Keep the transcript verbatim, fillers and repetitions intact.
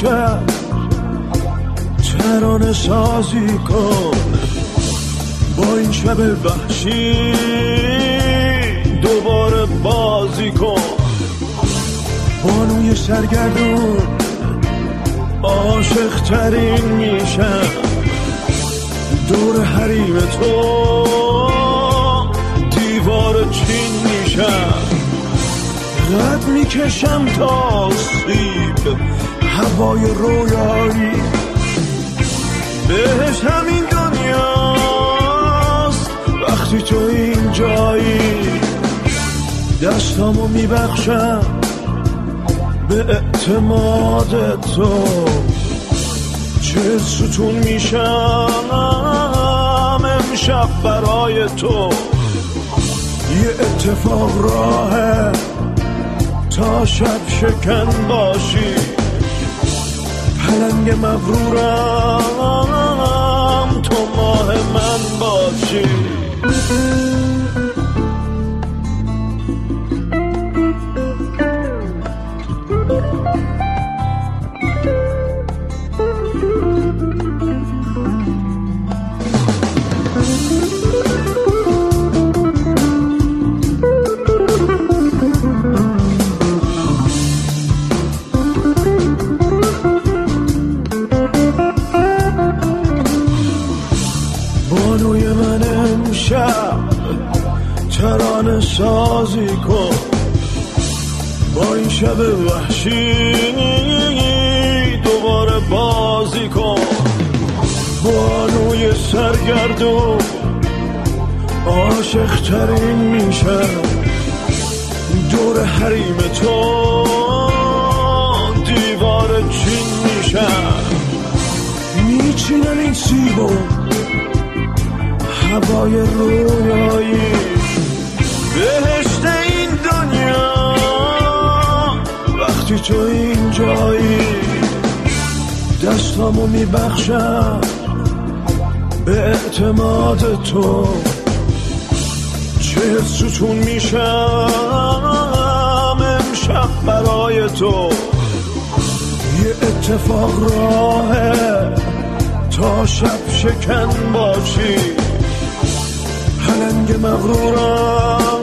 امشب ترانه سازی کن، با این شب وحشی دوباره بازی کن. بانوی سرگردون عاشق ترین میشم، دور حریم تو دیوار چین میشم. قد میکشم تا سیب هوای رویایی، بهش همین دنیاست وقتی تو اینجایی. دستامو میبخشم به اعتماد تو، چه ستون میشم امشب برای تو. یه اتفاق راهه تا شب شکن باشی، پلنگ مغرورم تو ماه من باشی. بانوی من امشب ترانه سازی کن، با این شب وحشی دوباره بازی کن. بانوی سرگردون عاشق ترین میشم، دور حریم تو دیوار چین میشم. میچینم این سیبو هوای رویایی، بهشت این دنیا وقتی تو اینجایی. دستامو میبخشم به اعتماد تو، چه ستون میشم امشب برای تو. یه اتفاق راهه تا شب شکن باشی، پلنگ مغرورم